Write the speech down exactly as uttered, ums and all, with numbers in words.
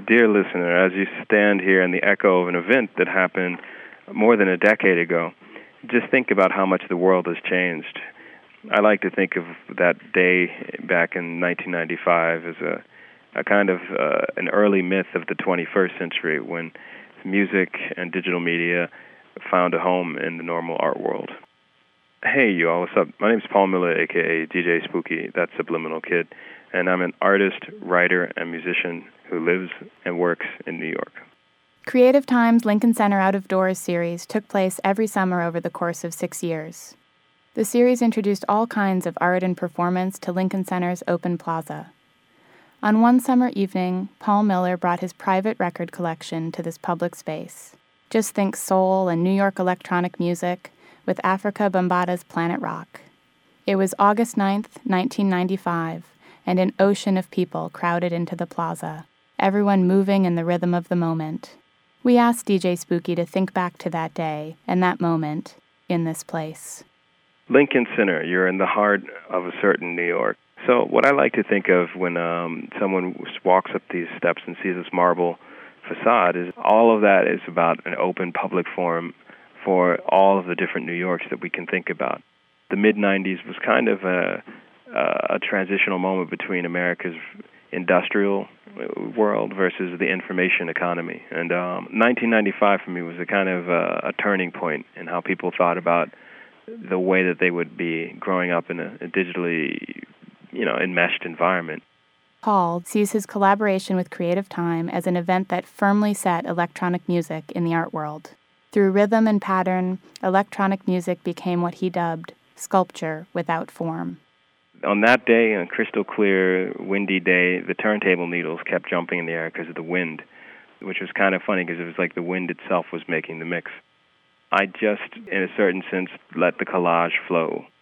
Dear listener, as you stand here in the echo of an event that happened more than a decade ago, just think about how much the world has changed. I like to think of that day back in nineteen ninety-five as a, a kind of uh, an early myth of the twenty-first century when music and digital media found a home in the normal art world. Hey, you all, what's up? My name's Paul Miller, a k a. D J Spooky, that's Subliminal Kid, and I'm an artist, writer, and musician who lives and works in New York. Creative Time's Lincoln Center Out of Doors series took place every summer over the course of six years. The series introduced all kinds of art and performance to Lincoln Center's open plaza. On one summer evening, Paul Miller brought his private record collection to this public space. Just think soul and New York electronic music with Afrika Bambaata's Planet Rock. It was August ninth, nineteen ninety-five, and an ocean of people crowded into the plaza, everyone moving in the rhythm of the moment. We asked D J Spooky to think back to that day and that moment in this place. Lincoln Center, you're in the heart of a certain New York. So what I like to think of when um, someone walks up these steps and sees this marble facade is all of that is about an open public forum for all of the different New Yorks that we can think about. The mid nineties was kind of a, a transitional moment between America's industrial world versus the information economy. And um, nineteen ninety-five for me was a kind of a, a turning point in how people thought about the way that they would be growing up in a, a digitally, you know, enmeshed environment. Paul sees his collaboration with Creative Time as an event that firmly set electronic music in the art world. Through rhythm and pattern, electronic music became what he dubbed sculpture without form. On that day, a crystal clear, windy day, the turntable needles kept jumping in the air because of the wind, which was kind of funny because it was like the wind itself was making the mix. I just, in a certain sense, let the collage flow.